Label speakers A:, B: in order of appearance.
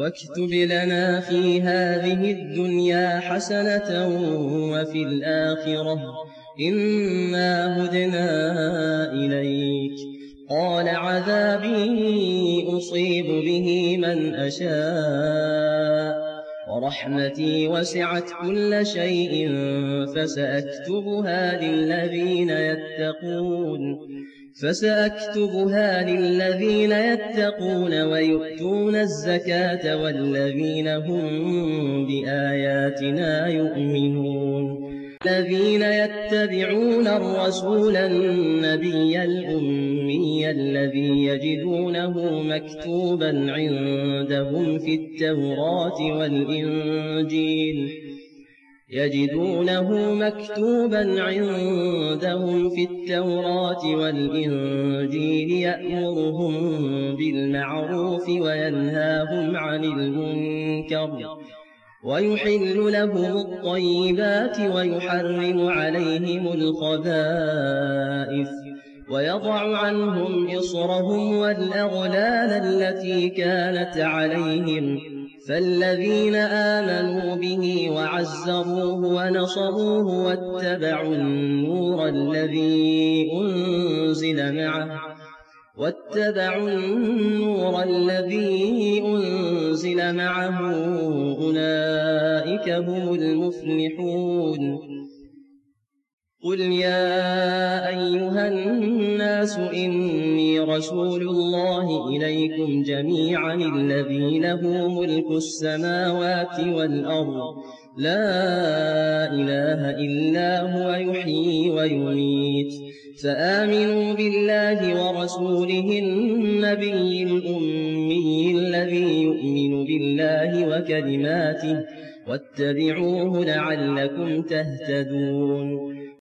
A: واكتب لنا في هذه الدنيا حسنة وفي الآخرة إنا هدنا إليك. قال عذابي أصيب به من أشاء ورحمتي وسعت كل شيء فسأكتبها للذين يتقون ويؤتون الزكاة والذين هم بآياتنا يؤمنون. الذين يتبعون الرسول النبي الأمي الذي يجدونه مكتوبا عندهم في التوراة والإنجيل يأمرهم بالمعروف وينهاهم عن المنكر ويحل لهم الطيبات ويحرم عليهم الخبائث ويضع عنهم إصرهم والأغلال التي كانت عليهم. فالذين آمنوا به وعزروه ونصروه واتبعوا النور الذي أنزل معه أولئك هم المفلحون. قل يا أيها الناس إني رسول الله إليكم جميعا الذي له ملك السماوات والأرض لا إله إلا هو يحيي ويميت. فآمنوا بالله ورسوله النبي الأمي الذي يؤمن بالله وكلماته واتبعوه لعلكم تهتدون.